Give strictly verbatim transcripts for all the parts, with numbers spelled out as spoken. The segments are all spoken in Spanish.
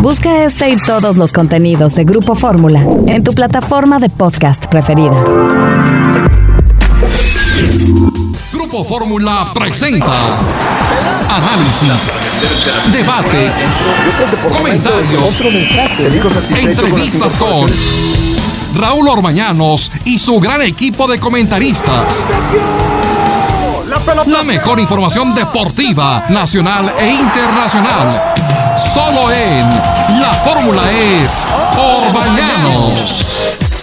Busca este y todos los contenidos de Grupo Fórmula en tu plataforma de podcast preferida. Grupo Fórmula presenta análisis, debate, comentarios, entrevistas con Raúl Orbañanos y su gran equipo de comentaristas. La mejor información deportiva, nacional e internacional. Solo en La Fórmula es Orbañanos.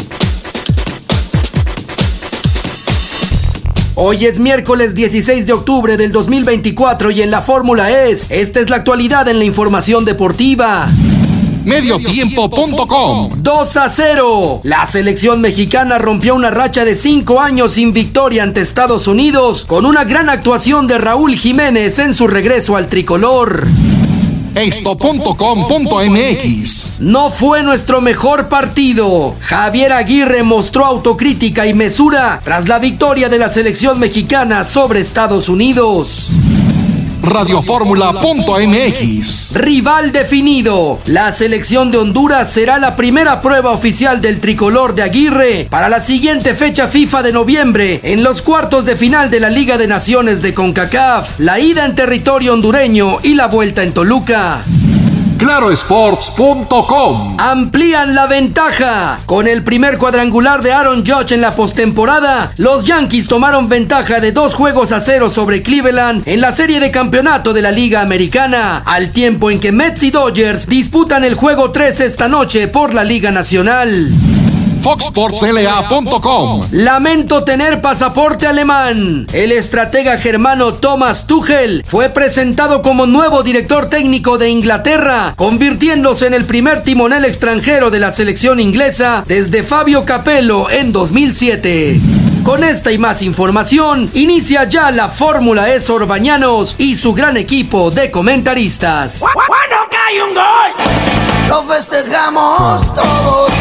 Hoy es miércoles dieciséis de octubre del dos mil veinticuatro y en La Fórmula es, esta es la actualidad en la información deportiva. Mediotiempo punto com. dos a cero. La selección mexicana rompió una racha de cinco años sin victoria ante Estados Unidos con una gran actuación de Raúl Jiménez en su regreso al tricolor. Esto punto com punto m x. No fue nuestro mejor partido. Javier Aguirre mostró autocrítica y mesura tras la victoria de la selección mexicana sobre Estados Unidos. Radiofórmula punto m x. Rival definido. La selección de Honduras será la primera prueba oficial del tricolor de Aguirre para la siguiente fecha FIFA de noviembre en los cuartos de final de la Liga de Naciones de CONCACAF, la ida en territorio hondureño y la vuelta en Toluca. Claro Sports punto com. Amplían la ventaja. Con el primer cuadrangular de Aaron Judge en la postemporada, los Yankees tomaron ventaja de dos juegos a cero sobre Cleveland en la serie de campeonato de la Liga Americana, al tiempo en que Mets y Dodgers disputan el juego tres esta noche por la Liga Nacional. Fox Sports L A punto com. Lamento tener pasaporte alemán. El estratega germano Thomas Tuchel fue presentado como nuevo director técnico de Inglaterra, convirtiéndose en el primer timonel extranjero de la selección inglesa desde Fabio Capello en dos mil siete. Con esta y más información, inicia ya La Fórmula es Orbañanos y su gran equipo de comentaristas. Cuando cae un gol, lo festejamos todos.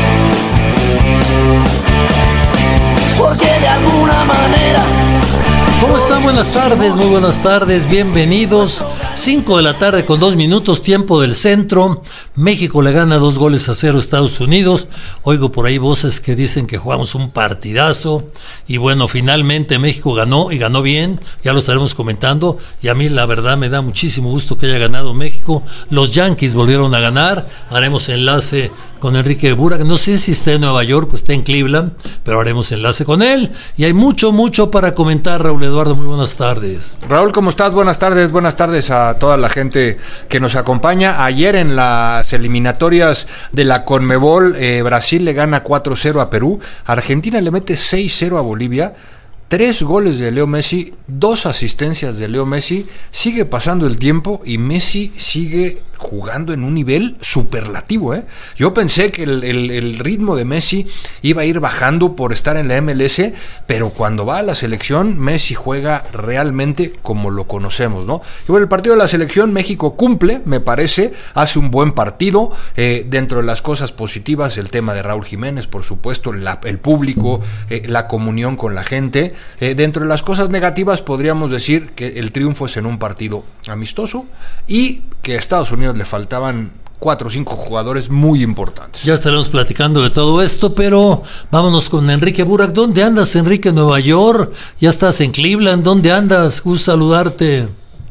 Porque de alguna manera. ¿Cómo están? Buenas tardes, muy buenas tardes, bienvenidos. cinco de la tarde con dos minutos, tiempo del centro. México le gana dos goles a cero a Estados Unidos. Oigo por ahí voces que dicen que jugamos un partidazo. Y bueno, finalmente México ganó y ganó bien. Ya lo estaremos comentando. Y a mí la verdad me da muchísimo gusto que haya ganado México. Los Yankees volvieron a ganar. Haremos enlace con Enrique Burak. No sé si está en Nueva York o está en Cleveland, pero haremos enlace con él. Y hay mucho, mucho para comentar, Raúl Eduardo. Muy buenas tardes. Raúl, ¿cómo estás? Buenas tardes, buenas tardes a toda la gente que nos acompaña. Ayer en las eliminatorias de la CONMEBOL, eh, Brasil le gana cuatro cero a Perú. Argentina le mete seis cero a Bolivia. Tres goles de Leo Messi, dos asistencias de Leo Messi. Sigue pasando el tiempo y Messi sigue jugando en un nivel superlativo, ¿eh? Yo pensé que el, el, el ritmo de Messi iba a ir bajando por estar en la M L S, pero cuando va a la selección, Messi juega realmente como lo conocemos, ¿no? Y bueno, el partido de la selección, México cumple, me parece, hace un buen partido. Eh, dentro de las cosas positivas, el tema de Raúl Jiménez, por supuesto, la, el público, eh, la comunión con la gente. Eh, dentro de las cosas negativas, podríamos decir que el triunfo es en un partido amistoso y que a Estados Unidos le faltaban cuatro o cinco jugadores muy importantes. Ya estaremos platicando de todo esto, pero vámonos con Enrique Burak. ¿Dónde andas, Enrique? ¿En Nueva York? ¿Ya estás en Cleveland? ¿Dónde andas? Gusto saludarte.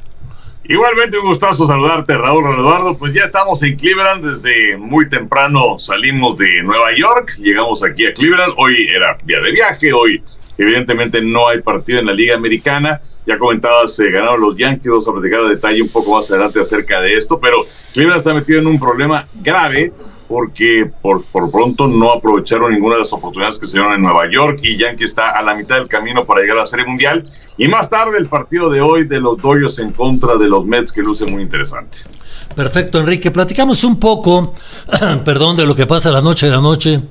Igualmente un gustazo saludarte, Raúl Eduardo. Pues ya estamos en Cleveland, desde muy temprano salimos de Nueva York, llegamos aquí a Cleveland. Hoy era día de viaje, hoy evidentemente no hay partido en la Liga Americana. Ya comentabas, se eh, ganaron los Yankees, vamos a platicar a detalle un poco más adelante acerca de esto, pero Cleveland está metido en un problema grave porque por, por pronto no aprovecharon ninguna de las oportunidades que se dieron en Nueva York y Yankees está a la mitad del camino para llegar a la Serie Mundial. Y más tarde el partido de hoy de los Dodgers en contra de los Mets, que luce muy interesante. Perfecto, Enrique. Platicamos un poco, perdón, de lo que pasa la noche de la noche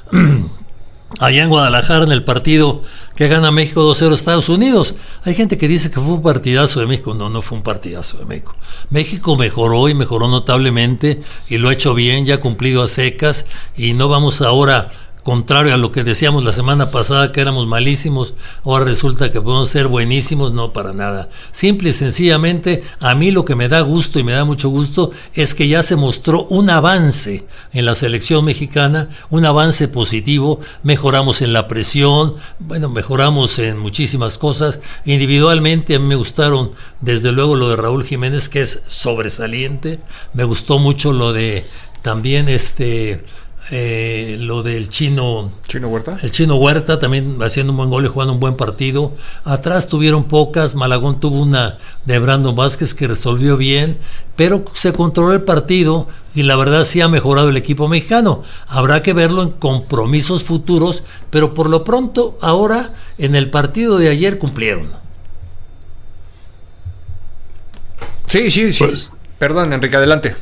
allá en Guadalajara en el partido que gana México dos cero a Estados Unidos. Hay gente que dice que fue un partidazo de México. No, no fue un partidazo de México. México mejoró y mejoró notablemente y lo ha hecho bien, ya ha cumplido a secas y no vamos ahora contrario a lo que decíamos la semana pasada, que éramos malísimos, ahora resulta que podemos ser buenísimos. No, para nada. Simple y sencillamente, a mí lo que me da gusto y me da mucho gusto es que ya se mostró un avance en la selección mexicana, un avance positivo. Mejoramos en la presión, bueno, mejoramos en muchísimas cosas. Individualmente a mí me gustaron desde luego lo de Raúl Jiménez, que es sobresaliente. Me gustó mucho lo de también este eh, lo del chino Chino Huerta. El Chino Huerta también haciendo un buen gol y jugando un buen partido. Atrás tuvieron pocas. Malagón tuvo una de Brandon Vázquez que resolvió bien, pero se controló el partido y la verdad sí ha mejorado el equipo mexicano. Habrá que verlo en compromisos futuros, pero por lo pronto ahora en el partido de ayer cumplieron. Sí, sí, sí. Pues, Perdón, Enrique, adelante.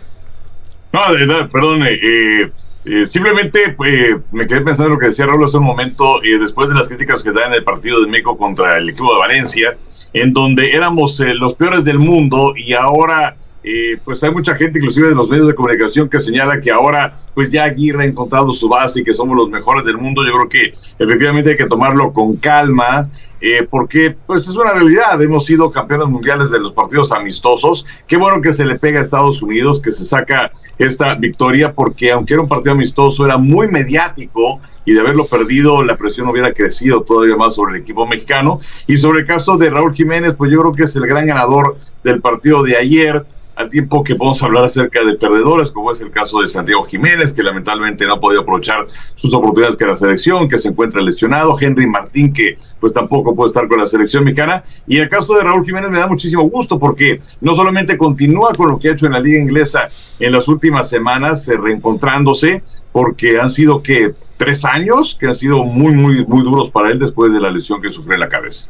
No, de verdad, perdón. Eh, eh, simplemente eh, me quedé pensando en lo que decía Raúl hace un momento, eh, después de las críticas que da en el partido de México contra el equipo de Valencia, en donde éramos eh, los peores del mundo y ahora... Eh, pues hay mucha gente, inclusive de los medios de comunicación, que señala que ahora pues ya Aguirre ha encontrado su base y que somos los mejores del mundo. Yo creo que efectivamente hay que tomarlo con calma, eh, porque pues es una realidad. Hemos sido campeones mundiales de los partidos amistosos. Qué bueno que se le pega a Estados Unidos, que se saca esta victoria, porque aunque era un partido amistoso, era muy mediático y de haberlo perdido la presión hubiera crecido todavía más sobre el equipo mexicano. Y sobre el caso de Raúl Jiménez, pues yo creo que es el gran ganador del partido de ayer, al tiempo que podemos hablar acerca de perdedores, como es el caso de Santiago Jiménez, que lamentablemente no ha podido aprovechar sus oportunidades que la selección, que se encuentra lesionado, Henry Martín, que pues tampoco puede estar con la selección mexicana, y el caso de Raúl Jiménez me da muchísimo gusto, porque no solamente continúa con lo que ha hecho en la liga inglesa en las últimas semanas, eh, reencontrándose, porque han sido que tres años que han sido muy, muy, muy duros para él después de la lesión que sufrió en la cabeza.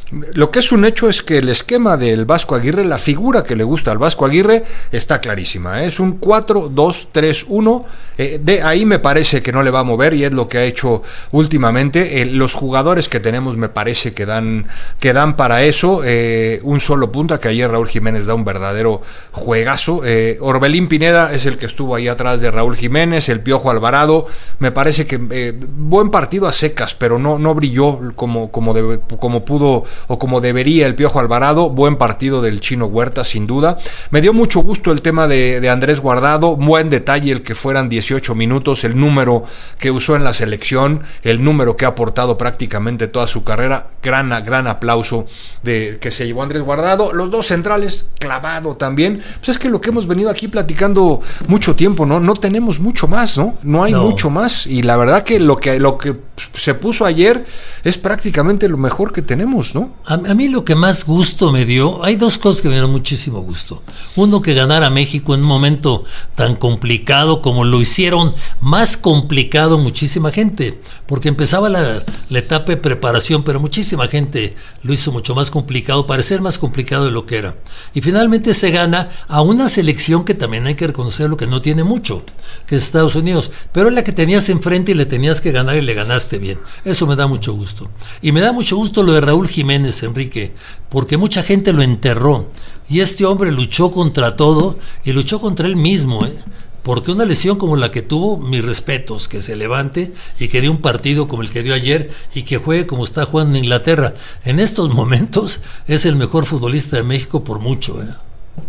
Lo que es un hecho es que el esquema del Vasco Aguirre, la figura que le gusta al Vasco Aguirre, está clarísima. Es un cuatro dos tres uno. Eh, de ahí me parece que no le va a mover y es lo que ha hecho últimamente. Eh, los jugadores que tenemos me parece que dan, que dan para eso. Eh, un solo punta, que ayer Raúl Jiménez da un verdadero juegazo. Eh, Orbelín Pineda es el que estuvo ahí atrás de Raúl Jiménez. El Piojo Alvarado, me parece que eh, buen partido a secas, pero no, no brilló como, como, de, como pudo o como debería el Piojo Alvarado. Buen partido del Chino Huerta, sin duda. Me dio mucho gusto el tema de, de Andrés Guardado, buen detalle el que fueran dieciocho minutos, el número que usó en la selección, el número que ha aportado prácticamente toda su carrera. Gran, gran aplauso de que se llevó Andrés Guardado. Los dos centrales, clavado también. Pues es que lo que hemos venido aquí platicando mucho tiempo, ¿no? No tenemos mucho más, ¿no? No hay no. mucho más, y la verdad que lo que, lo que se puso ayer es prácticamente lo mejor que tenemos, ¿no? A, a mí lo que más gusto me dio, hay dos cosas que me dieron muchísimo gusto. Uno, que ganara México en un momento tan complicado como lo hicieron más complicado muchísima gente, porque empezaba la, la etapa de preparación, pero muchísima gente lo hizo mucho más complicado, parecer más complicado de lo que era. Y finalmente se gana a una selección que también hay que reconocerlo, que no tiene mucho, que es Estados Unidos, pero es la que tenías enfrente y le tenías que ganar y le ganaste bien. Eso me da mucho gusto. Y me da mucho gusto lo de Raúl Jiménez, Enrique, porque mucha gente lo enterró y este hombre luchó contra todo y luchó contra él mismo, ¿eh? Porque una lesión como la que tuvo, mis respetos, que se levante y que dé un partido como el que dio ayer y que juegue como está jugando en Inglaterra. En estos momentos es el mejor futbolista de México por mucho, ¿eh?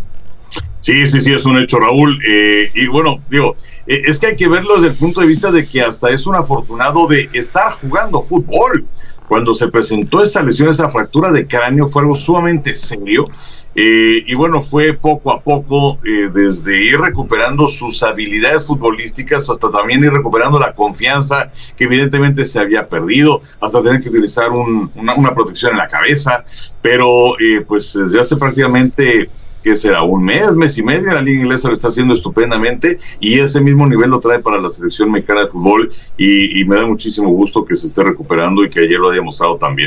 Sí, sí, sí, es un hecho, Raúl. Eh, y bueno, digo, eh, es que hay que verlo desde el punto de vista de que hasta es un afortunado de estar jugando fútbol. Cuando se presentó esa lesión, esa fractura de cráneo, fue algo sumamente serio. Eh, y bueno, fue poco a poco, eh, desde ir recuperando sus habilidades futbolísticas hasta también ir recuperando la confianza que evidentemente se había perdido, hasta tener que utilizar un, una, una protección en la cabeza. Pero eh, pues desde hace prácticamente... que será un mes, mes y medio, la liga inglesa lo está haciendo estupendamente y ese mismo nivel lo trae para la selección mexicana de fútbol y, y me da muchísimo gusto que se esté recuperando y que ayer lo haya mostrado también.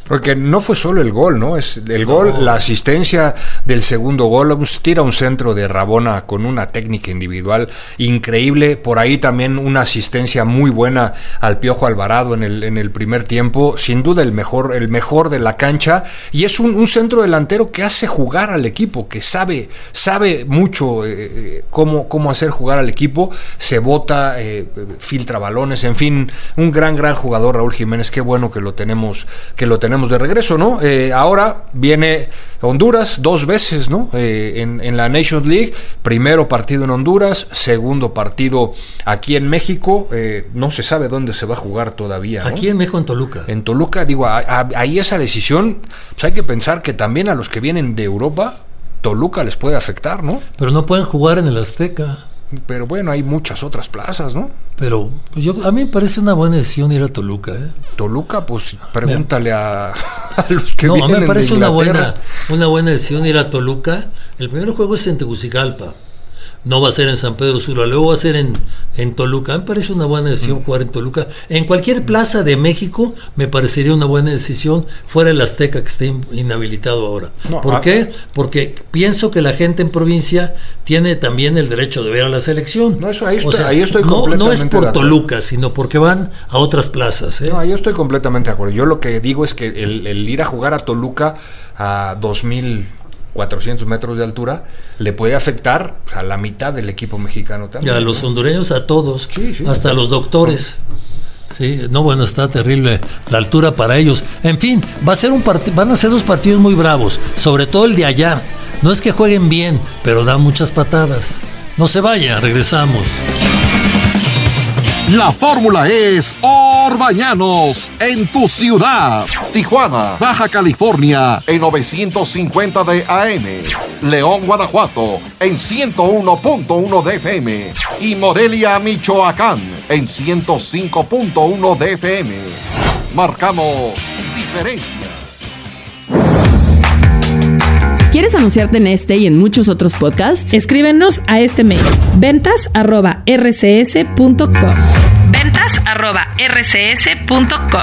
Porque no fue solo el gol, ¿no? Es el gol, no. La asistencia del segundo gol, tira un centro de Rabona con una técnica individual increíble. Por ahí también una asistencia muy buena al Piojo Alvarado en el, en el primer tiempo. Sin duda el mejor, el mejor de la cancha. Y es un, un centro delantero que hace jugar al equipo, que sabe, sabe mucho eh, cómo, cómo hacer jugar al equipo. Se bota, eh, filtra balones, en fin, un gran, gran jugador, Raúl Jiménez. Qué bueno que lo tenemos, que lo tenemos de regreso, ¿no? Eh, ahora viene Honduras dos veces, ¿no? Eh, en, en la Nations League, primero partido en Honduras, segundo partido aquí en México, eh, no se sabe dónde se va a jugar todavía, ¿no? Aquí en México, en Toluca. En Toluca, digo, a, a, ahí esa decisión, pues hay que pensar que también a los que vienen de Europa, Toluca les puede afectar, ¿no? Pero no pueden jugar en el Azteca. Pero bueno, hay muchas otras plazas, ¿no? Pero pues yo, a mí me parece una buena decisión ir a Toluca, ¿eh? Toluca, pues pregúntale me, a, a los que no, vienen de No, me parece de una buena, una buena decisión ir a Toluca. El primer juego es en Tegucigalpa. No va a ser en San Pedro Sula, luego va a ser en, en Toluca. Me parece una buena decisión mm. jugar en Toluca. En cualquier plaza de México me parecería una buena decisión, fuera el Azteca que está inhabilitado ahora. No, ¿Por ah, qué? Porque pienso que la gente en provincia tiene también el derecho de ver a la selección. No, eso ahí estoy, o sea, ahí estoy no, completamente no es por Toluca, sino porque van a otras plazas, ¿eh? No, ahí estoy completamente de acuerdo. Yo lo que digo es que el, el ir a jugar a Toluca a dos mil cuatrocientos metros de altura le puede afectar a la mitad del equipo mexicano también. Y a los hondureños, a todos, sí, sí, hasta a los doctores. Sí, no, bueno, está terrible la altura para ellos. En fin, va a ser un part- van a ser dos partidos muy bravos, sobre todo el de allá. No es que jueguen bien, pero dan muchas patadas. No se vaya, regresamos. La fórmula es Orbañanos en tu ciudad. Tijuana, Baja California en novecientos cincuenta de A M. León, Guanajuato en ciento uno punto uno de F M. Y Morelia, Michoacán en ciento cinco punto uno de F M. Marcamos diferencia. ¿Quieres anunciarte en este y en muchos otros podcasts? Escríbenos a este mail: ventas arroba r c s punto com. ventas arroba r c s punto com.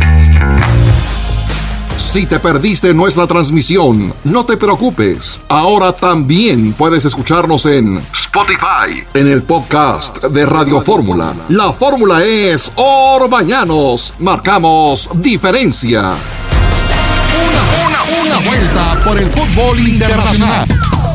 Si te perdiste nuestra transmisión, no te preocupes. Ahora también puedes escucharnos en Spotify, en el podcast de Radio Fórmula. La fórmula es Orbañanos. Marcamos diferencia. Una, una, una vuelta por el fútbol internacional.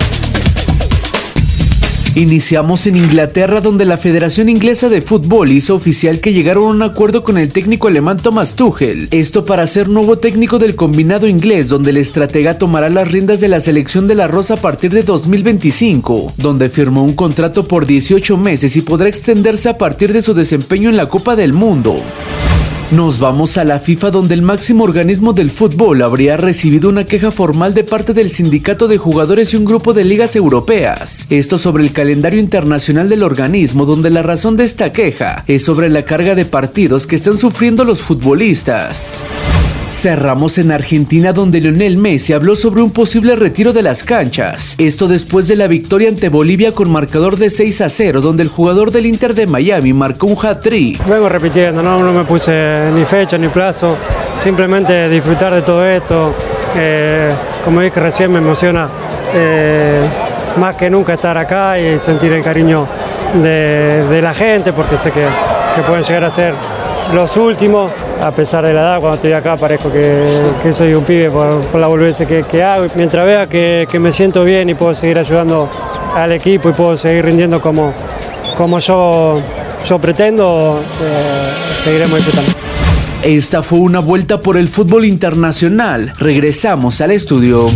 Iniciamos en Inglaterra, donde la Federación Inglesa de Fútbol hizo oficial que llegaron a un acuerdo con el técnico alemán Thomas Tuchel. Esto para ser nuevo técnico del combinado inglés, donde el estratega tomará las riendas de la selección de la Rosa a partir de dos mil veinticinco, donde firmó un contrato por dieciocho meses y podrá extenderse a partir de su desempeño en la Copa del Mundo. Nos vamos a la FIFA, donde el máximo organismo del fútbol habría recibido una queja formal de parte del sindicato de jugadores y un grupo de ligas europeas. Esto sobre el calendario internacional del organismo, donde la razón de esta queja es sobre la carga de partidos que están sufriendo los futbolistas. Cerramos en Argentina, donde Lionel Messi habló sobre un posible retiro de las canchas. Esto después de la victoria ante Bolivia con marcador de seis a cero, donde el jugador del Inter de Miami marcó un hat-trick. Vengo repitiendo, no, no me puse ni fecha ni plazo, simplemente disfrutar de todo esto. Eh, como dije recién, me emociona eh, más que nunca estar acá y sentir el cariño de, de la gente, porque sé que, que pueden llegar a ser los últimos. A pesar de la edad, cuando estoy acá parezco que, que soy un pibe por, por la boludez que, que hago. Mientras vea que, que me siento bien y puedo seguir ayudando al equipo y puedo seguir rindiendo como, como yo, yo pretendo, eh, seguiremos disfrutando. Esta fue una vuelta por el fútbol internacional. Regresamos al estudio.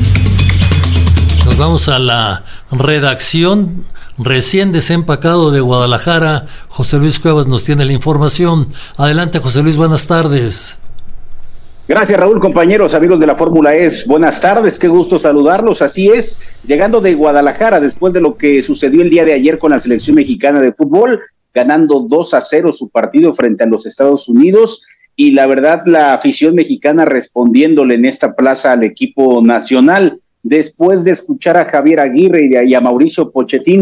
Nos vamos a la redacción. Recién desempacado de Guadalajara, José Luis Cuevas nos tiene la información. Adelante, José Luis, buenas tardes. Gracias, Raúl, compañeros, amigos de la Fórmula E S. Buenas tardes, qué gusto saludarlos. Así es, llegando de Guadalajara después de lo que sucedió el día de ayer con la selección mexicana de fútbol, ganando dos a cero su partido frente a los Estados Unidos, y la verdad, la afición mexicana respondiéndole en esta plaza al equipo nacional. Después de escuchar a Javier Aguirre y a Mauricio Pochettino,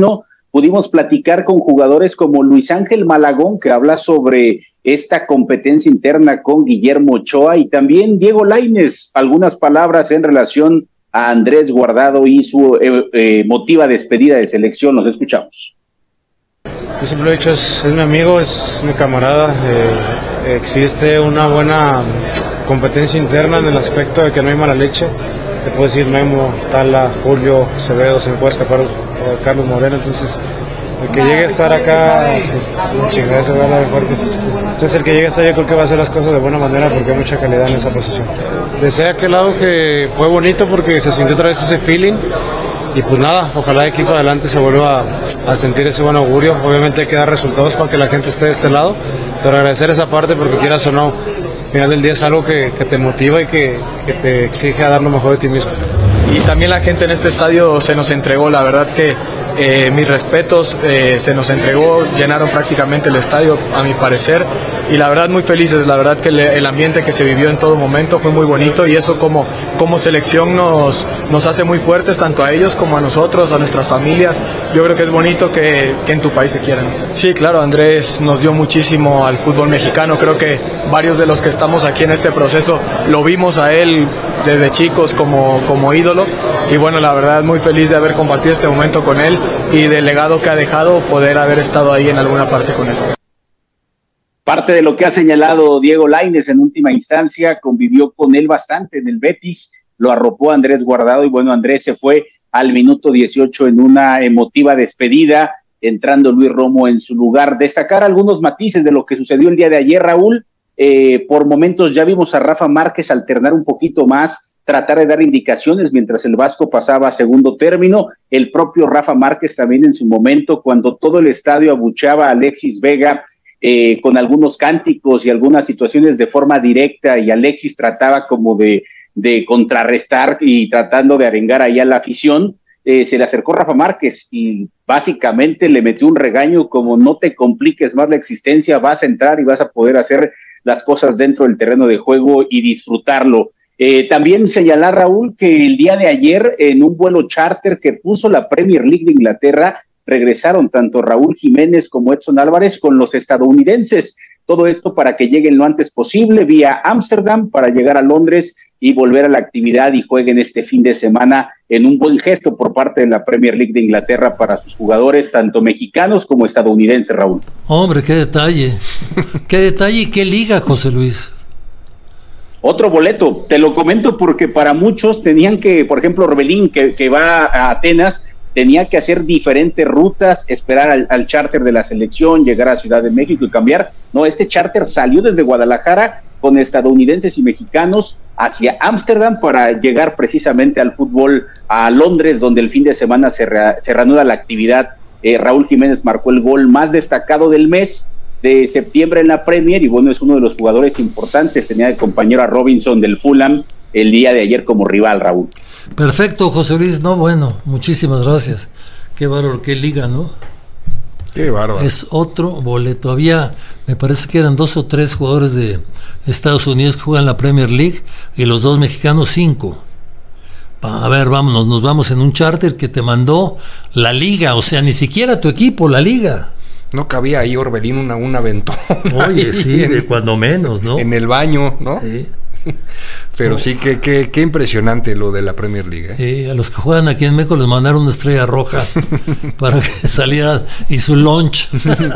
pudimos platicar con jugadores como Luis Ángel Malagón, que habla sobre esta competencia interna con Guillermo Ochoa, y también Diego Lainez, algunas palabras en relación a Andrés Guardado y su eh, eh, emotiva despedida de selección. Los escuchamos. Yo siempre lo he dicho, es, es mi amigo, es mi camarada. Eh, existe una buena competencia interna en el aspecto de que no hay mala leche. Te puedo decir Memo, Tala, Julio, Acevedo, se me puede escapar Carlos Moreno, entonces el que llegue a estar acá, es, chingada, se va a la fuerte. Entonces el que llegue a estar yo creo que va a hacer las cosas de buena manera porque hay mucha calidad en esa posición. Desde aquel lado que fue bonito porque se sintió otra vez ese feeling y pues nada, ojalá el equipo adelante se vuelva a, a sentir ese buen augurio. Obviamente hay que dar resultados para que la gente esté de este lado, pero agradecer esa parte porque quieras o no, al final del día es algo que, que te motiva y que, que te exige a dar lo mejor de ti mismo. Y también la gente en este estadio se nos entregó, la verdad que eh, mis respetos, eh, se nos entregó, llenaron prácticamente el estadio a mi parecer y la verdad muy felices, la verdad que le, el ambiente que se vivió en todo momento fue muy bonito y eso como, como selección nos, nos hace muy fuertes tanto a ellos como a nosotros, a nuestras familias. Yo creo que es bonito que, que en tu país se quieran. Sí, claro, Andrés nos dio muchísimo al fútbol mexicano, creo que varios de los que estamos aquí en este proceso lo vimos a él desde chicos como, como ídolo y bueno, la verdad muy feliz de haber compartido este momento con él y del legado que ha dejado poder haber estado ahí en alguna parte con él. Parte de lo que ha señalado Diego Lainez en última instancia, convivió con él bastante en el Betis, lo arropó Andrés Guardado y bueno, Andrés se fue al minuto dieciocho en una emotiva despedida, entrando Luis Romo en su lugar. Destacar algunos matices de lo que sucedió el día de ayer, Raúl. Eh, por momentos ya vimos a Rafa Márquez alternar un poquito más, tratar de dar indicaciones mientras el Vasco pasaba a segundo término. El propio Rafa Márquez también en su momento, cuando todo el estadio abucheaba a Alexis Vega, Eh, con algunos cánticos y algunas situaciones de forma directa, y Alexis trataba como de, de contrarrestar y tratando de arengar ahí a la afición, eh, se le acercó Rafa Márquez y básicamente le metió un regaño como no te compliques más la existencia, vas a entrar y vas a poder hacer las cosas dentro del terreno de juego y disfrutarlo. Eh, también señalar, Raúl, que el día de ayer en un vuelo charter que puso la Premier League de Inglaterra, regresaron tanto Raúl Jiménez como Edson Álvarez con los estadounidenses. Todo esto para que lleguen lo antes posible vía Ámsterdam para llegar a Londres y volver a la actividad y jueguen este fin de semana en un buen gesto por parte de la Premier League de Inglaterra para sus jugadores, tanto mexicanos como estadounidenses, Raúl. Hombre, qué detalle. Qué detalle y qué liga, José Luis. Otro boleto, te lo comento porque para muchos tenían que, por ejemplo, Orbelín, que, que va a Atenas, tenía que hacer diferentes rutas, esperar al, al charter de la selección, llegar a Ciudad de México y cambiar. No, este charter salió desde Guadalajara con estadounidenses y mexicanos hacia Ámsterdam para llegar precisamente al fútbol a Londres, donde el fin de semana se, re, se reanuda la actividad. Eh, Raúl Jiménez marcó el gol más destacado del mes de septiembre en la Premier y bueno, es uno de los jugadores importantes. Tenía de compañero a Robinson del Fulham el día de ayer como rival, Raúl. Perfecto, José Luis. No, bueno, muchísimas gracias. Qué bárbaro, qué liga, ¿no? Qué bárbaro. Es otro boleto. Había, me parece que eran dos o tres jugadores de Estados Unidos que juegan la Premier League y los dos mexicanos cinco. A ver, vámonos, nos vamos en un charter que te mandó la liga, o sea, ni siquiera tu equipo, la liga. No cabía ahí Orbelín una, un aventón. Oye, sí, en, de cuando menos, ¿no? En el baño, ¿no? Sí. Pero sí, que, que, que impresionante lo de la Premier League. ¿eh? Sí, a los que juegan aquí en México les mandaron una estrella roja para que saliera y su lunch.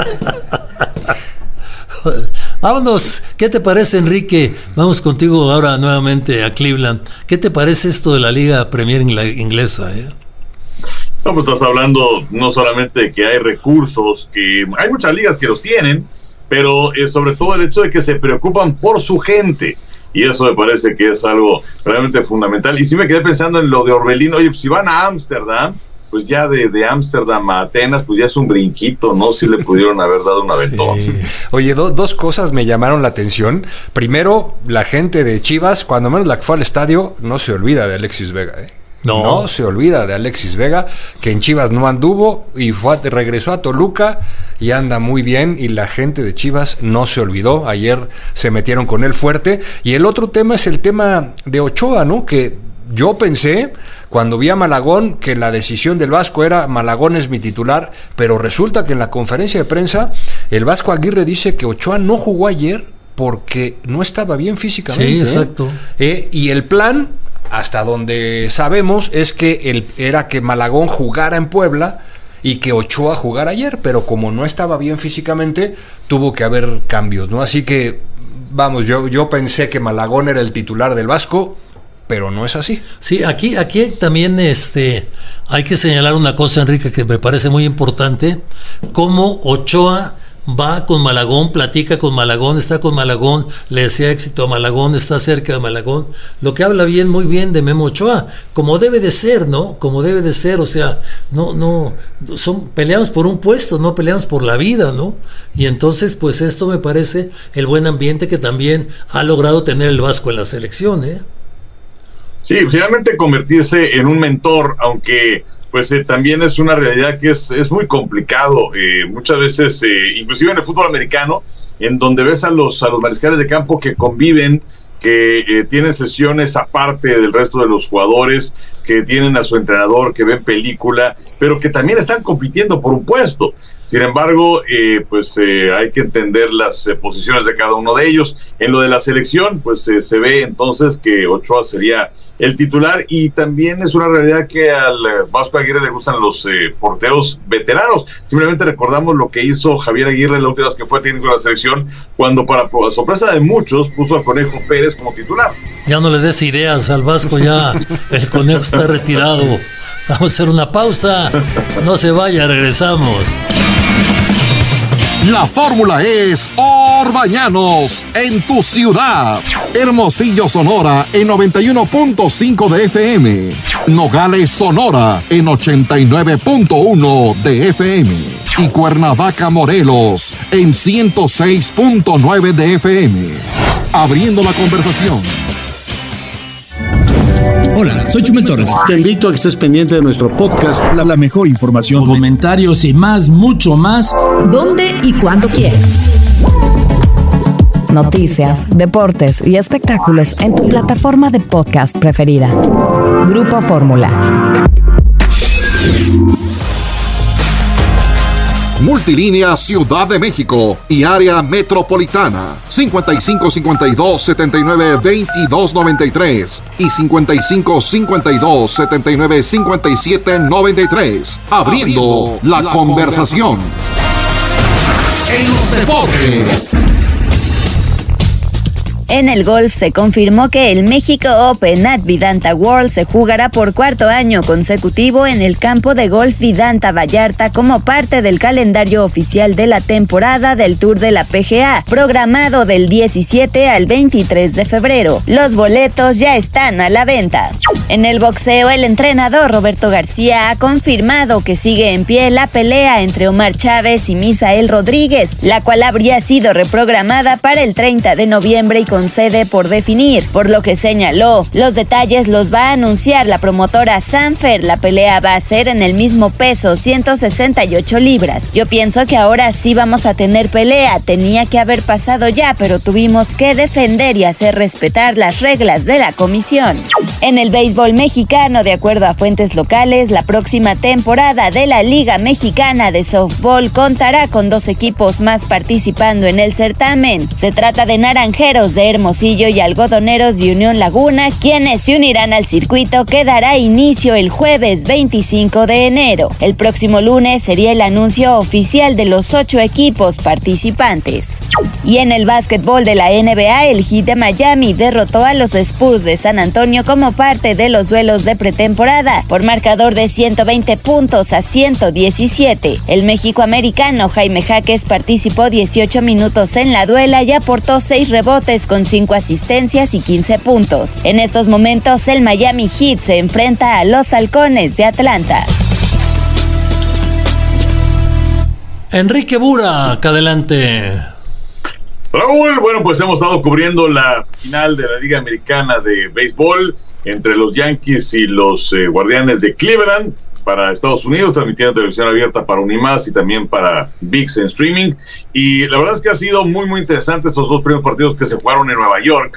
Vámonos, ¿qué te parece, Enrique? Vamos contigo ahora nuevamente a Cleveland. ¿Qué te parece esto de la Liga Premier inglesa? Eh? No, pues estás hablando no solamente de que hay recursos, que hay muchas ligas que los tienen, pero eh, sobre todo el hecho de que se preocupan por su gente. Y eso me parece que es algo realmente fundamental. Y sí me quedé pensando en lo de Orbelín. Oye, pues si van a Ámsterdam, pues ya de Ámsterdam a Atenas, pues ya es un brinquito, ¿no? Si le pudieron haber dado un aventón. Sí. Oye, do, dos cosas me llamaron la atención. Primero, la gente de Chivas, cuando menos la que fue al estadio, no se olvida de Alexis Vega, ¿eh? No. no se olvida de Alexis Vega, que en Chivas no anduvo y fue a, regresó a Toluca y anda muy bien, y la gente de Chivas no se olvidó. Ayer se metieron con él fuerte. Y el otro tema es el tema de Ochoa, ¿no? Que yo pensé, cuando vi a Malagón, que la decisión del Vasco era Malagón es mi titular, pero resulta que en la conferencia de prensa el Vasco Aguirre dice que Ochoa no jugó ayer porque no estaba bien físicamente. Sí, exacto. ¿eh? Eh, y el plan, hasta donde sabemos, es que el, era que Malagón jugara en Puebla y que Ochoa jugara ayer, pero como no estaba bien físicamente, tuvo que haber cambios, ¿no? Así que, vamos, yo, yo pensé que Malagón era el titular del Vasco, pero no es así. Sí, aquí, aquí también este, hay que señalar una cosa, Enrique, que me parece muy importante, cómo Ochoa va con Malagón, platica con Malagón, está con Malagón, le desea éxito a Malagón, está cerca de Malagón, lo que habla bien, muy bien de Memo Ochoa, como debe de ser, ¿no? Como debe de ser, o sea, no, no, son, peleamos por un puesto, no peleamos por la vida, ¿no? Y entonces, pues esto me parece el buen ambiente que también ha logrado tener el Vasco en la selección, ¿eh? Sí, finalmente convertirse en un mentor, aunque pues eh, también es una realidad que es, es muy complicado, eh, muchas veces, eh, inclusive en el fútbol americano, en donde ves a los, a los mariscales de campo que conviven, que eh, tienen sesiones aparte del resto de los jugadores, que tienen a su entrenador, que ven película, pero que también están compitiendo por un puesto. Sin embargo, eh, pues eh, hay que entender las eh, posiciones de cada uno de ellos. En lo de la selección, pues eh, se ve entonces que Ochoa sería el titular, y también es una realidad que al eh, Vasco Aguirre le gustan los eh, porteros veteranos. Simplemente recordamos lo que hizo Javier Aguirre la última vez que fue técnico de la selección, cuando para sorpresa de muchos puso a Conejo Pérez como titular. Ya no le des ideas al Vasco, ya el Conejo está retirado. Vamos a hacer una pausa, no se vaya, regresamos. La fórmula es Orbañanos en tu ciudad. Hermosillo, Sonora en noventa y uno punto cinco de F M. Nogales, Sonora en ochenta y nueve punto uno de F M. Y Cuernavaca, Morelos en ciento seis punto nueve de F M. Abriendo la conversación. Hola, soy Chumel Torres. Te invito a que estés pendiente de nuestro podcast. La, la mejor información, comentarios y más, mucho más. ¿Dónde y cuándo quieras? Noticias, deportes y espectáculos en tu plataforma de podcast preferida. Grupo Fórmula. Multilínea Ciudad de México y área metropolitana cincuenta y cinco cincuenta y dos setenta y nueve veintidós noventa y tres y cincuenta y cinco cincuenta y dos setenta y nueve cincuenta y siete noventa y tres. Abriendo la, la conversación. En los deportes. En el golf se confirmó que el México Open at Vidanta World se jugará por cuarto año consecutivo en el campo de golf Vidanta Vallarta como parte del calendario oficial de la temporada del Tour de la P G A, programado del diecisiete al veintitrés de febrero. Los boletos ya están a la venta. En el boxeo, el entrenador Roberto García ha confirmado que sigue en pie la pelea entre Omar Chávez y Misael Rodríguez, la cual habría sido reprogramada para el treinta de noviembre y con sede por definir, por lo que señaló, los detalles los va a anunciar la promotora Sanfer. La pelea va a ser en el mismo peso, ciento sesenta y ocho libras. Yo pienso que ahora sí vamos a tener pelea, tenía que haber pasado ya, pero tuvimos que defender y hacer respetar las reglas de la comisión. En el béisbol mexicano, de acuerdo a fuentes locales, la próxima temporada de la Liga Mexicana de Softball contará con dos equipos más participando en el certamen. Se trata de Naranjeros de Hermosillo y Algodoneros de Unión Laguna, quienes se unirán al circuito que dará inicio el jueves veinticinco de enero. El próximo lunes sería el anuncio oficial de los ocho equipos participantes. Y en el básquetbol de la N B A, el Heat de Miami derrotó a los Spurs de San Antonio como parte de los duelos de pretemporada por marcador de ciento veinte puntos a ciento diecisiete. El mexicoamericano Jaime Jaques participó dieciocho minutos en la duela y aportó seis rebotes con cinco asistencias y quince puntos. En estos momentos, el Miami Heat se enfrenta a los Halcones de Atlanta. Enrique Burak, adelante. Raúl, bueno, pues hemos estado cubriendo la final de la Liga Americana de Béisbol entre los Yankees y los eh, Guardianes de Cleveland para Estados Unidos, transmitiendo televisión abierta para Unimás y también para V I X en streaming. Y la verdad es que ha sido muy, muy interesante estos dos primeros partidos que se jugaron en Nueva York.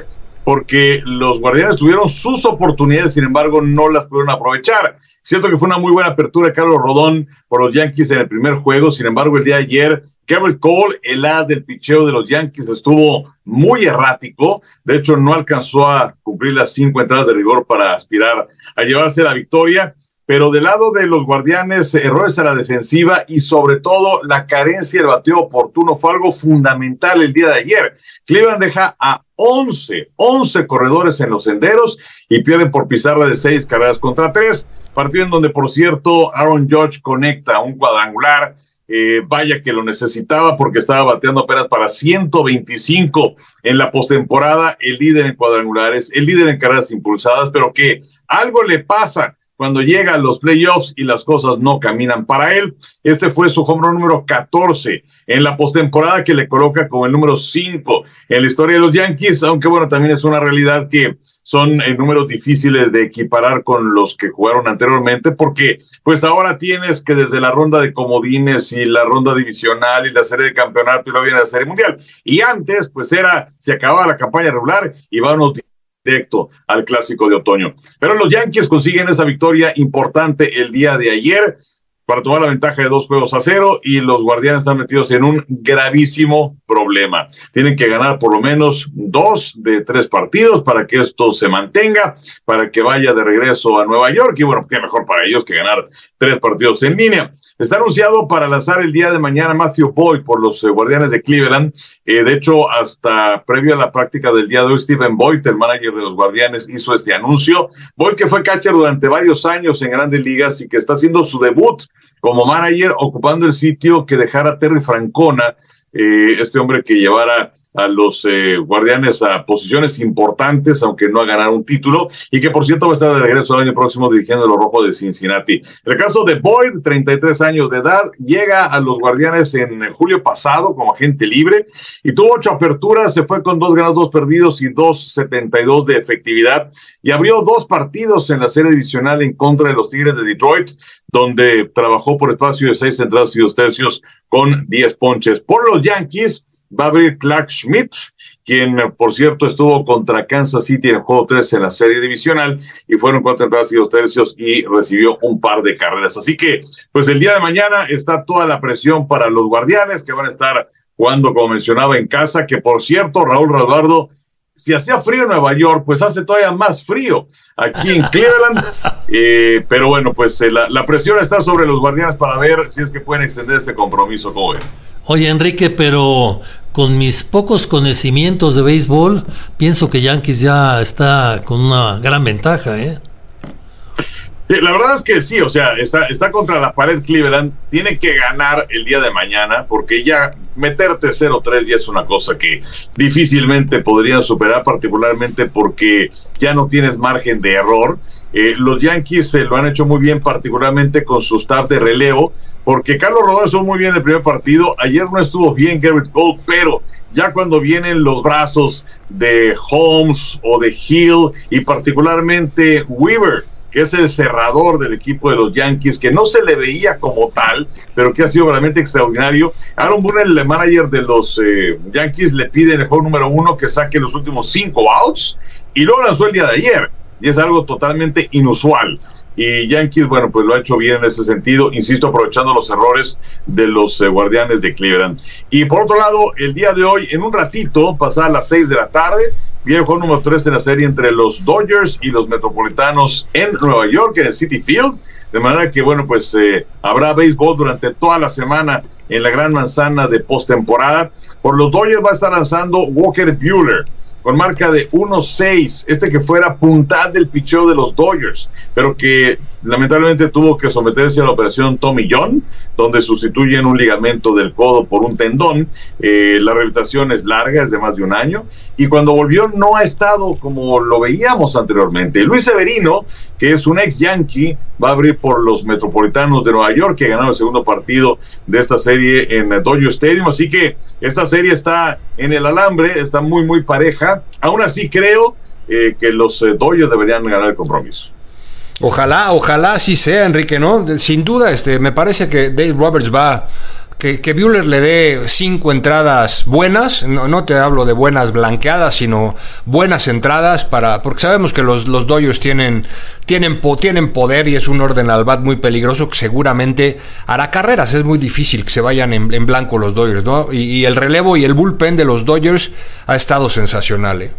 porque los Guardianes tuvieron sus oportunidades, sin embargo no las pudieron aprovechar. Siento que fue una muy buena apertura de Carlos Rodón por los Yankees en el primer juego, sin embargo el día de ayer Gerrit Cole, el as del picheo de los Yankees, estuvo muy errático. De hecho, no alcanzó a cumplir las cinco entradas de rigor para aspirar a llevarse la victoria. Pero del lado de los Guardianes, errores a la defensiva y sobre todo la carencia del bateo oportuno fue algo fundamental el día de ayer. Cleveland deja a once, once corredores en los senderos y pierden por pizarra de seis carreras contra tres. Partido en donde, por cierto, Aaron Judge conecta un cuadrangular. Eh, vaya que lo necesitaba porque estaba bateando apenas para ciento veinticinco en la postemporada, el líder en cuadrangulares, el líder en carreras impulsadas, pero que algo le pasa cuando llega a los playoffs y las cosas no caminan para él. Este fue su home run número catorce en la postemporada, que le coloca como el número cinco en la historia de los Yankees, aunque bueno, también es una realidad que son eh, números difíciles de equiparar con los que jugaron anteriormente, porque pues ahora tienes que desde la ronda de comodines y la ronda divisional y la serie de campeonato y luego viene la serie mundial, y antes pues era, se acababa la campaña regular y vámonos directo al clásico de otoño. Pero los Yankees consiguen esa victoria importante el día de ayer para tomar la ventaja de dos juegos a cero, y los Guardianes están metidos en un gravísimo problema. Tienen que ganar por lo menos dos de tres partidos para que esto se mantenga, para que vaya de regreso a Nueva York, y bueno, qué mejor para ellos que ganar tres partidos en línea. Está anunciado para lanzar el día de mañana Matthew Boyd por los eh, Guardianes de Cleveland. Eh, de hecho, hasta previo a la práctica del día de hoy, Stephen Boyd, el manager de los Guardianes, hizo este anuncio. Boyd, que fue catcher durante varios años en Grandes Ligas y que está haciendo su debut como manager, ocupando el sitio que dejara Terry Francona, eh, este hombre que llevara a los eh, Guardianes a posiciones importantes, aunque no a ganar un título, y que por cierto va a estar de regreso el año próximo dirigiendo a los Rojos de Cincinnati. El caso de Boyd, treinta y tres años de edad, llega a los Guardianes en julio pasado como agente libre y tuvo ocho aperturas, se fue con dos ganados, dos perdidos y dos setenta y dos de efectividad, y abrió dos partidos en la serie divisional en contra de los Tigres de Detroit, donde trabajó por espacio de seis entradas y dos tercios con diez ponches. Por los Yankees va a abrir Clark Schmidt, quien por cierto estuvo contra Kansas City en el juego tres en la serie divisional y fueron cuatro entradas y dos tercios y recibió un par de carreras. Así que pues el día de mañana está toda la presión para los Guardianes, que van a estar jugando, como mencionaba, en casa, que por cierto, Raúl Eduardo, si hacía frío en Nueva York, pues hace todavía más frío aquí en Cleveland, eh, pero bueno, pues eh, la, la presión está sobre los Guardianes para ver si es que pueden extender este compromiso, como ven. Oye, Enrique, pero con mis pocos conocimientos de béisbol, pienso que Yankees ya está con una gran ventaja, ¿eh? Sí, la verdad es que sí, o sea, está, está contra la pared Cleveland, tiene que ganar el día de mañana, porque ya meterte cero tres ya es una cosa que difícilmente podrían superar, particularmente porque ya no tienes margen de error. Eh, los Yankees eh, lo han hecho muy bien, particularmente con su staff de relevo, porque Carlos Rodón estuvo muy bien en el primer partido, ayer no estuvo bien Gerrit Cole, pero ya cuando vienen los brazos de Holmes o de Hill y particularmente Weaver, que es el cerrador del equipo de los Yankees, que no se le veía como tal, pero que ha sido realmente extraordinario. Aaron Boone, el manager de los eh, Yankees, le pide en el juego número uno que saque los últimos cinco outs, y luego lanzó el día de ayer, y es algo totalmente inusual. Y Yankees, bueno, pues lo ha hecho bien en ese sentido, insisto, aprovechando los errores de los eh, Guardianes de Cleveland. Y por otro lado, el día de hoy, en un ratito, pasada las seis de la tarde, viene el juego número tres en la serie entre los Dodgers y los Metropolitanos en Nueva York, en el Citi Field, de manera que, bueno, pues eh, habrá béisbol durante toda la semana en la gran manzana de postemporada. Por los Dodgers va a estar lanzando Walker Buehler, con marca de uno seis, este que fuera punta del picheo de los Dodgers, pero que lamentablemente tuvo que someterse a la operación Tommy John, donde sustituyen un ligamento del codo por un tendón. Eh, la rehabilitación es larga, es de más de un año, y cuando volvió no ha estado como lo veíamos anteriormente. Luis Severino, que es un ex Yankee, va a abrir por los Metropolitanos de Nueva York, que ganaron el segundo partido de esta serie en Dodger Stadium, así que esta serie está en el alambre, está muy muy pareja. Aún así creo eh, que los eh, Dodgers deberían ganar el compromiso. Ojalá, ojalá así sea, Enrique, ¿no? Sin duda, este, me parece que Dave Roberts va Que, que Buehler le dé cinco entradas buenas, no, no te hablo de buenas blanqueadas, sino buenas entradas, para porque sabemos que los, los Dodgers tienen, tienen, po, tienen poder y es un orden al bat muy peligroso que seguramente hará carreras. Es muy difícil que se vayan en, en blanco los Dodgers, ¿no? Y, y el relevo y el bullpen de los Dodgers ha estado sensacional, ¿eh?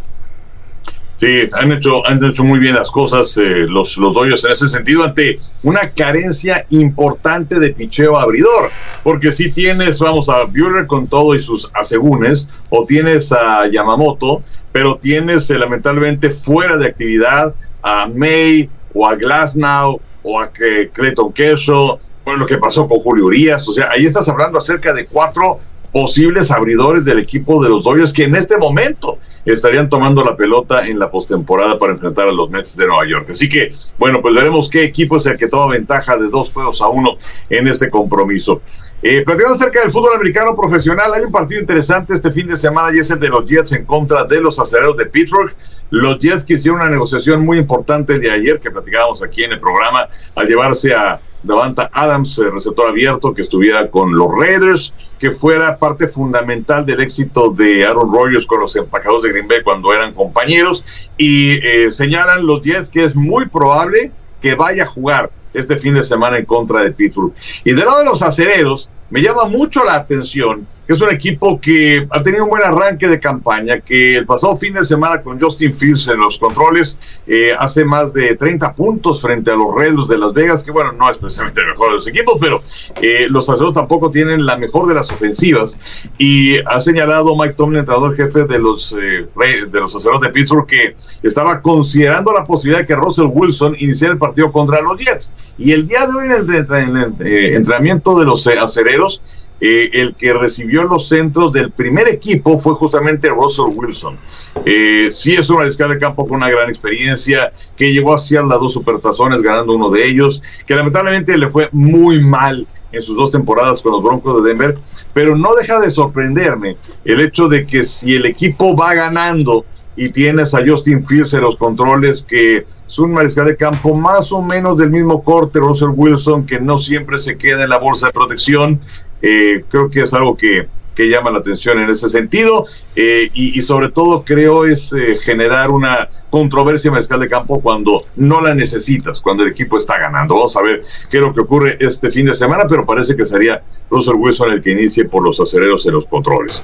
Sí, han hecho, han hecho muy bien las cosas eh, los, los Dodgers en ese sentido, ante una carencia importante de picheo abridor, porque si tienes, vamos, a Buehler con todo y sus asegúnes, o tienes a Yamamoto, pero tienes eh, lamentablemente fuera de actividad a May, o a Glasnow, o a eh, Clayton Kershaw, bueno, lo que pasó con Julio Urias, o sea, ahí estás hablando acerca de cuatro posibles abridores del equipo de los Dodgers que en este momento estarían tomando la pelota en la postemporada para enfrentar a los Mets de Nueva York. Así que, bueno, pues veremos qué equipo es el que toma ventaja de dos juegos a uno en este compromiso. Eh, platicando acerca del fútbol americano profesional, hay un partido interesante este fin de semana y es el de los Jets en contra de los Acereros de Pittsburgh. Los Jets que hicieron una negociación muy importante el de ayer, que platicábamos aquí en el programa, al llevarse a Davante Adams, el receptor abierto, que estuviera con los Raiders, que fuera parte fundamental del éxito de Aaron Rodgers con los empacadores de Green Bay cuando eran compañeros, y eh, señalan los Jets que es muy probable que vaya a jugar este fin de semana en contra de Pittsburgh. Y del lado de los Acereros, me llama mucho la atención que es un equipo que ha tenido un buen arranque de campaña, que el pasado fin de semana con Justin Fields en los controles eh, hace más de treinta puntos frente a los Raiders de Las Vegas, que bueno, no es precisamente el mejor de los equipos, pero eh, los Acereros tampoco tienen la mejor de las ofensivas, y ha señalado Mike Tomlin, entrenador jefe de los, eh, de los Acereros de Pittsburgh, que estaba considerando la posibilidad de que Russell Wilson iniciara el partido contra los Jets, y el día de hoy en el, en el eh, entrenamiento de los eh, Acereros, Eh, el que recibió los centros del primer equipo fue justamente Russell Wilson. Eh, sí es un mariscal de campo con una gran experiencia, que llegó a hacer las dos supertazones ganando uno de ellos, que lamentablemente le fue muy mal en sus dos temporadas con los Broncos de Denver, pero no deja de sorprenderme el hecho de que si el equipo va ganando y tienes a Justin Fields en los controles, que es un mariscal de campo más o menos del mismo corte, Russell Wilson, que no siempre se queda en la bolsa de protección, eh, creo que es algo que, que llama la atención en ese sentido, eh, y, y sobre todo creo es eh, generar una controversia en mariscal de campo cuando no la necesitas, cuando el equipo está ganando. Vamos a ver qué es lo que ocurre este fin de semana, pero parece que sería Russell Wilson el que inicie por los Acereros en los controles.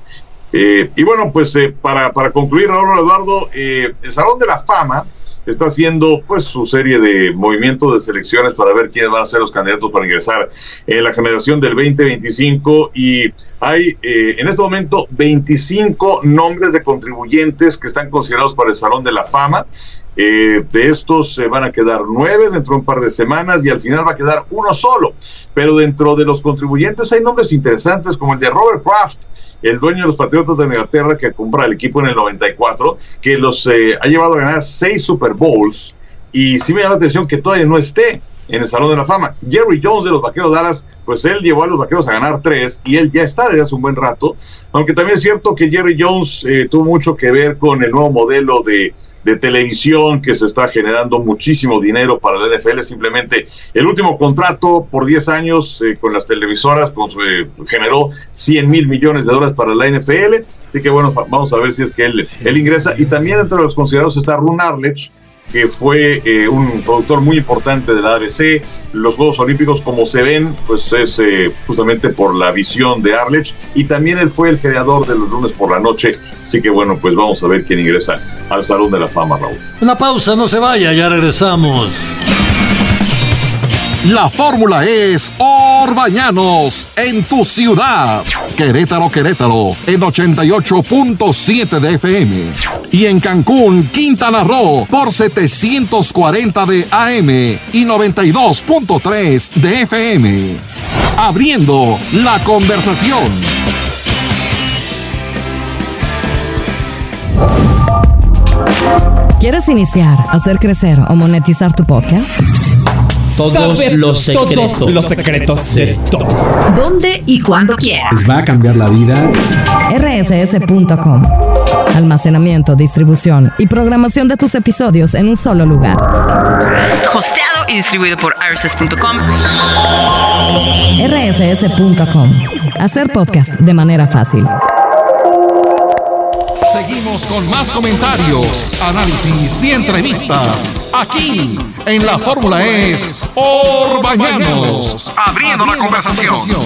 Eh, y bueno, pues eh, para, para concluir, Raúl Eduardo, eh, el Salón de la Fama está haciendo pues su serie de movimientos de selecciones para ver quiénes van a ser los candidatos para ingresar en la generación del veinte veinticinco, y hay eh, en este momento veinticinco nombres de contribuyentes que están considerados para el Salón de la Fama. Eh, de estos se eh, van a quedar nueve dentro de un par de semanas y al final va a quedar uno solo, pero dentro de los contribuyentes hay nombres interesantes como el de Robert Kraft, el dueño de los Patriotas de Inglaterra, que compra el equipo en el noventa y cuatro, que los eh, ha llevado a ganar seis Super Bowls, y sí me llama la atención que todavía no esté en el Salón de la Fama. Jerry Jones de los Vaqueros de Dallas, pues él llevó a los Vaqueros a ganar tres y él ya está desde hace un buen rato, aunque también es cierto que Jerry Jones eh, tuvo mucho que ver con el nuevo modelo de, de televisión que se está generando muchísimo dinero para la N F L. Simplemente el último contrato por diez años eh, con las televisoras con, eh, generó cien mil millones de dólares para la N F L, así que bueno, vamos a ver si es que él, él ingresa. Y también entre los considerados está Ron Arledge, que fue eh, un productor muy importante de la A B C. Los Juegos Olímpicos, como se ven, pues es eh, justamente por la visión de Arledge, y también él fue el creador de los lunes por la noche, así que bueno, pues vamos a ver quién ingresa al Salón de la Fama, Raúl. Una pausa, no se vaya, ya regresamos. La fórmula es Orbañanos en tu ciudad. Querétaro, Querétaro en ochenta y ocho punto siete de F M. Y en Cancún, Quintana Roo por setecientos cuarenta de A M y noventa y dos punto tres de F M. Abriendo la conversación. ¿Quieres iniciar, hacer crecer o monetizar tu podcast? Todos Saber los secretos. Todos los secretos de todos. ¿Dónde y cuándo quieras? ¿Les va a cambiar la vida? R S S punto com. almacenamiento, distribución y programación de tus episodios en un solo lugar. Hosteado y distribuido por R S S punto com. R S S punto com. Hacer podcast de manera fácil. Seguimos con más comentarios, análisis y entrevistas aquí en la Fórmula Es Orbañanos, abriendo la conversación.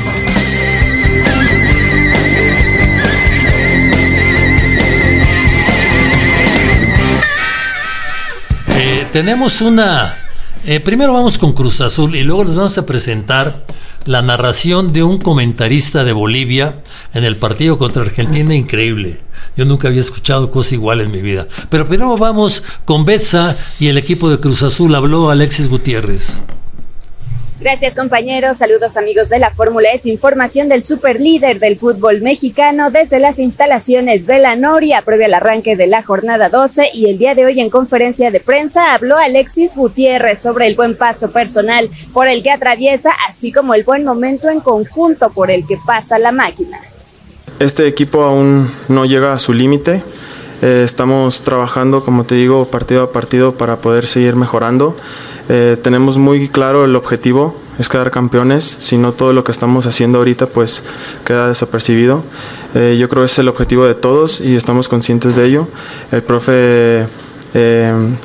Eh, tenemos una... Eh, primero vamos con Cruz Azul y luego les vamos a presentar la narración de un comentarista de Bolivia en el partido contra Argentina. Increíble. Yo nunca había escuchado cosa igual en mi vida. Pero primero vamos con Betsa y el equipo de Cruz Azul. Habló Alexis Gutiérrez. Gracias, compañeros. Saludos, amigos de la Fórmula E S. Información del superlíder del fútbol mexicano desde las instalaciones de la Noria, previo al arranque de la jornada doce, y el día de hoy en conferencia de prensa habló Alexis Gutiérrez sobre el buen paso personal por el que atraviesa, así como el buen momento en conjunto por el que pasa la máquina. Este equipo aún no llega a su límite. Eh, estamos trabajando, como te digo, partido a partido para poder seguir mejorando. Eh, tenemos muy claro el objetivo, es quedar campeones, si no todo lo que estamos haciendo ahorita pues queda desapercibido. Eh, yo creo que es el objetivo de todos y estamos conscientes de ello. El profe eh, eh,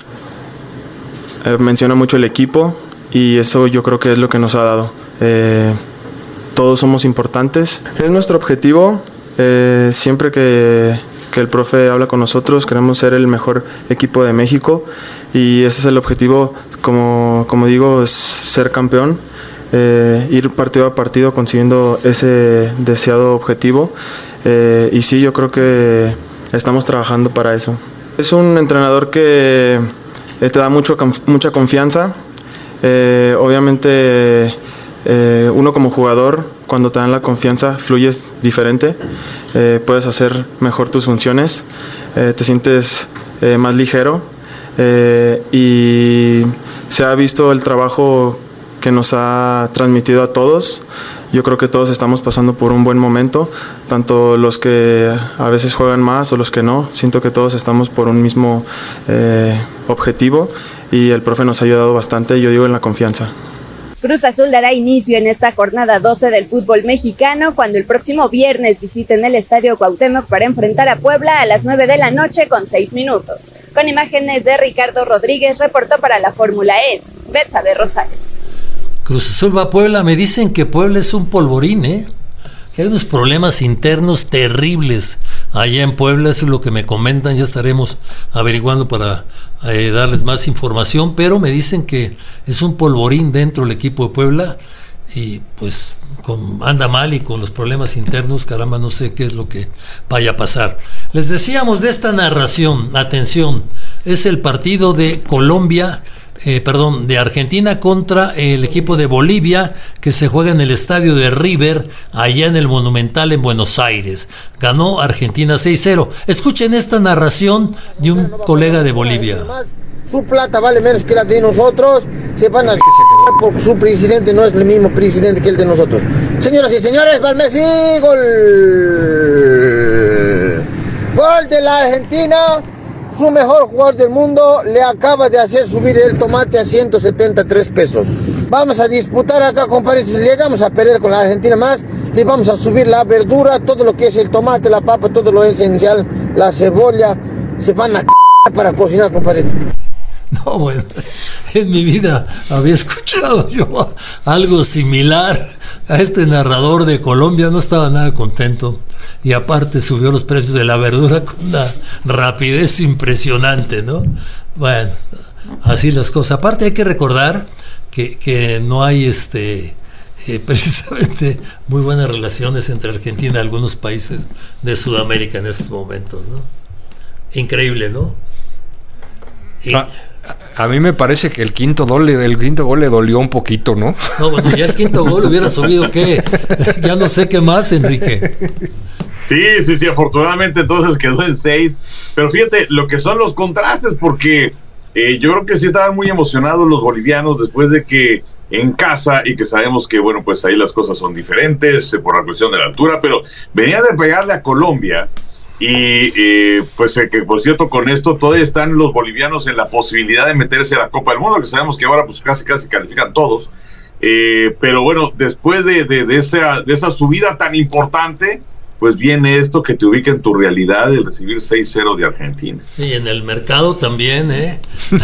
menciona mucho el equipo y eso yo creo que es lo que nos ha dado. Eh, todos somos importantes, es nuestro objetivo. Eh, siempre que, que el profe habla con nosotros queremos ser el mejor equipo de México y ese es el objetivo, como, como digo, es ser campeón, eh, ir partido a partido consiguiendo ese deseado objetivo, eh, y sí, yo creo que estamos trabajando para eso. Es un entrenador que eh, te da mucho, mucha confianza, eh, obviamente eh, uno como jugador, cuando te dan la confianza, fluyes diferente, eh, puedes hacer mejor tus funciones, eh, te sientes eh, más ligero. Eh, y se ha visto el trabajo que nos ha transmitido a todos. Yo creo que todos estamos pasando por un buen momento, tanto los que a veces juegan más o los que no. Siento que todos estamos por un mismo eh, objetivo y el profe nos ha ayudado bastante, yo digo, en la confianza. Cruz Azul dará inicio en esta jornada doce del fútbol mexicano cuando el próximo viernes visiten el Estadio Cuauhtémoc para enfrentar a Puebla a las nueve de la noche con seis minutos. Con imágenes de Ricardo Rodríguez, reportó para la Fórmula E S, Betsabe Rosales. Cruz Azul va a Puebla. Me dicen que Puebla es un polvorín, ¿eh? Que hay unos problemas internos terribles allá en Puebla, eso es lo que me comentan. Ya estaremos averiguando para eh, darles más información, pero me dicen que es un polvorín dentro del equipo de Puebla y pues con, anda mal y con los problemas internos, caramba, no sé qué es lo que vaya a pasar. Les decíamos de esta narración, atención, es el partido de Colombia, Eh, perdón, de Argentina contra el equipo de Bolivia, que se juega en el estadio de River, allá en el Monumental en Buenos Aires. Ganó Argentina seis cero. Escuchen esta narración de un colega de Bolivia. Su plata vale menos que la de nosotros, se van a porque su presidente no es el mismo presidente que el de nosotros. Señoras y señores, Messi, gol. Gol de la Argentina. Su mejor jugador del mundo le acaba de hacer subir el tomate a ciento setenta y tres pesos. Vamos a disputar acá, compadre. Si llegamos a perder con la Argentina más, le vamos a subir la verdura, todo lo que es el tomate, la papa, todo lo esencial, la cebolla. Se van a c*** para cocinar, compadre. No, bueno, en mi vida había escuchado yo algo similar a este narrador de Colombia. No estaba nada contento y aparte subió los precios de la verdura con una rapidez impresionante, ¿no? Bueno, así las cosas. Aparte hay que recordar que, que no hay este eh, precisamente muy buenas relaciones entre Argentina y algunos países de Sudamérica en estos momentos, ¿no? Increíble, ¿no? Y, ah. A mí me parece que el quinto gol, el quinto gol le dolió un poquito, ¿no? No, bueno, ya el quinto gol hubiera subido, ¿qué? Ya no sé qué más, Enrique. Sí, sí, sí, afortunadamente entonces quedó en seis. Pero fíjate, lo que son los contrastes, porque eh, yo creo que sí estaban muy emocionados los bolivianos después de que en casa, y que sabemos que, bueno, pues ahí las cosas son diferentes eh, por la cuestión de la altura, pero venía de pegarle a Colombia. Y eh, pues eh, que por cierto, con esto todavía están los bolivianos en la posibilidad de meterse a la Copa del Mundo, que sabemos que ahora pues casi casi califican todos. Eh, pero bueno, después de, de, de, esa, de esa subida tan importante, pues viene esto que te ubica en tu realidad, el recibir seis cero de Argentina. Y en el mercado también, ¿eh?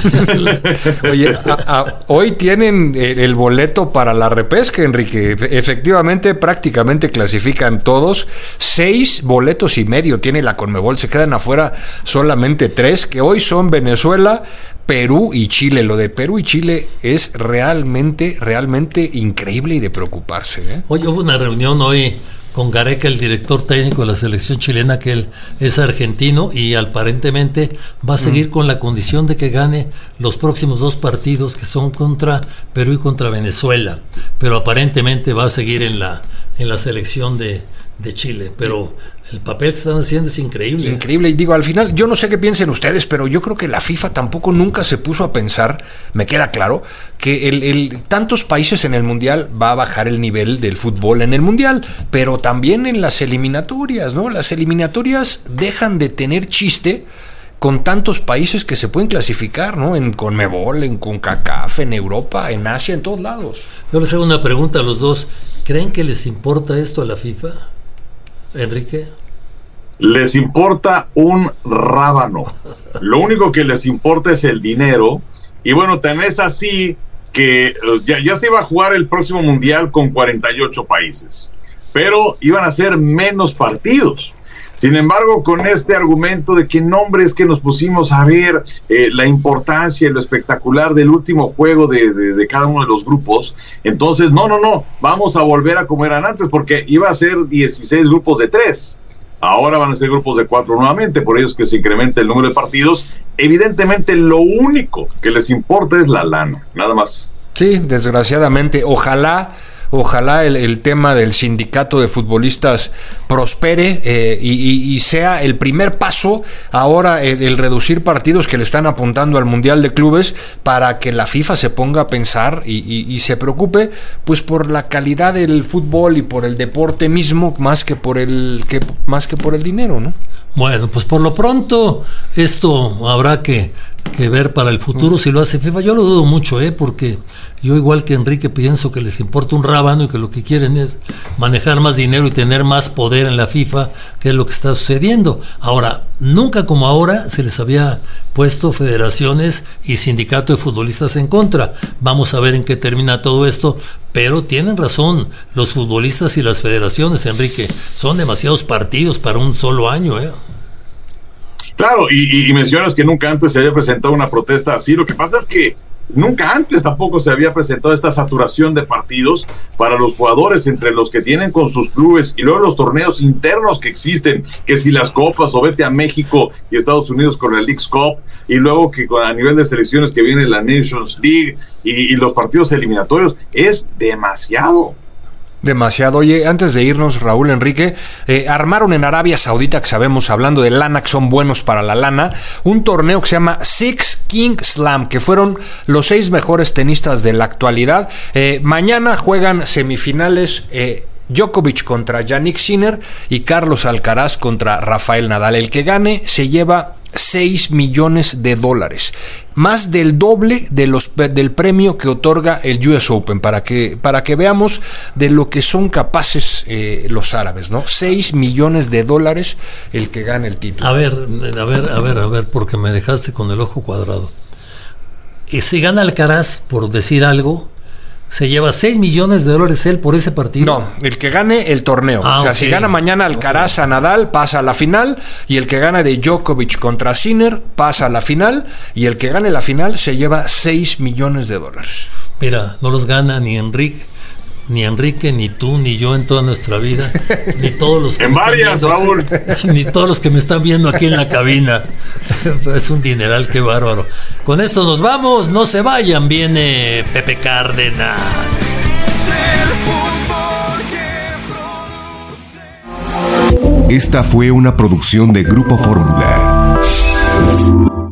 Oye, a, a, hoy tienen el, el boleto para la repesca, Enrique. Efectivamente, prácticamente clasifican todos. Seis boletos y medio tiene la Conmebol. Se quedan afuera solamente tres, que hoy son Venezuela, Perú y Chile. Lo de Perú y Chile es realmente, realmente increíble y de preocuparse, ¿eh? Hoy hubo una reunión hoy con Gareca, el director técnico de la selección chilena, que él es argentino y aparentemente va a seguir mm. con la condición de que gane los próximos dos partidos, que son contra Perú y contra Venezuela, pero aparentemente va a seguir en la en la selección de, de Chile, pero el papel que están haciendo es increíble. Increíble, y digo, al final, yo no sé qué piensen ustedes, pero yo creo que la FIFA tampoco nunca se puso a pensar, me queda claro, que el, el tantos países en el Mundial va a bajar el nivel del fútbol en el Mundial, pero también en las eliminatorias, ¿no? Las eliminatorias dejan de tener chiste con tantos países que se pueden clasificar, ¿no? En Conmebol, en CONCACAF, en Europa, en Asia, en todos lados. Yo les hago una pregunta a los dos. ¿Creen que les importa esto a la FIFA, Enrique? Les importa un rábano. Lo único que les importa es el dinero. Y bueno, tan es así que uh, ya, ya se iba a jugar el próximo Mundial con cuarenta y ocho países, pero iban a ser menos partidos. Sin embargo, con este argumento de que nombres que nos pusimos a ver eh, la importancia y lo espectacular del último juego de, de, de cada uno de los grupos, entonces no, no, no, vamos a volver a como eran antes, porque iba a ser dieciséis grupos de tres. Ahora van a ser grupos de cuatro nuevamente, por ello es que se incrementa el número de partidos. Evidentemente lo único que les importa es la lana, nada más. Sí, desgraciadamente, ojalá Ojalá el, el tema del sindicato de futbolistas prospere eh, y, y, y sea el primer paso ahora el, el reducir partidos que le están apuntando al Mundial de Clubes, para que la FIFA se ponga a pensar y, y, y se preocupe pues por la calidad del fútbol y por el deporte mismo, más que por el que más que por el dinero, ¿no? Bueno, pues por lo pronto esto habrá que, que ver para el futuro, mm. si lo hace FIFA. Yo lo dudo mucho, ¿eh? Porque yo, igual que Enrique, pienso que les importa un rábano y que lo que quieren es manejar más dinero y tener más poder en la FIFA, que es lo que está sucediendo. Ahora, nunca como ahora se les había puesto federaciones y sindicato de futbolistas en contra. Vamos a ver en qué termina todo esto, pero tienen razón los futbolistas y las federaciones, Enrique, son demasiados partidos para un solo año, ¿eh? Claro, y, y mencionas que nunca antes se había presentado una protesta así. Lo que pasa es que nunca antes tampoco se había presentado esta saturación de partidos para los jugadores, entre los que tienen con sus clubes y luego los torneos internos que existen, que si las copas, o vete a México y Estados Unidos con el Leagues Cup, y luego que a nivel de selecciones que viene la Nations League y, y los partidos eliminatorios. Es demasiado. Demasiado. Oye, antes de irnos, Raúl, Enrique, eh, armaron en Arabia Saudita, que sabemos, hablando de lana, que son buenos para la lana, un torneo que se llama Six King Slam, que fueron los seis mejores tenistas de la actualidad. Eh, mañana juegan semifinales eh, Djokovic contra Jannik Sinner y Carlos Alcaraz contra Rafael Nadal. El que gane se lleva seis millones de dólares, más del doble de los, del premio que otorga el U S Open, para que, para que veamos de lo que son capaces eh, los árabes, ¿no? seis millones de dólares el que gane el título. A ver, a ver, a ver, a ver, porque me dejaste con el ojo cuadrado. Y si gana Alcaraz, por decir algo, ¿se lleva seis millones de dólares él por ese partido? No, el que gane el torneo. Ah, o sea, okay. Si gana mañana Alcaraz a Nadal, pasa a la final, y el que gana de Djokovic contra Sinner pasa a la final, y el que gane la final se lleva seis millones de dólares. Mira, no los gana ni Enrique, ni Enrique, ni tú, ni yo en toda nuestra vida, ni todos los que en me varias, están viendo, Raúl. ni todos los que me están viendo aquí en la cabina. Es un dineral, qué bárbaro. Con esto nos vamos, no se vayan, viene Pepe Cárdenas. Esta fue una producción de Grupo Fórmula.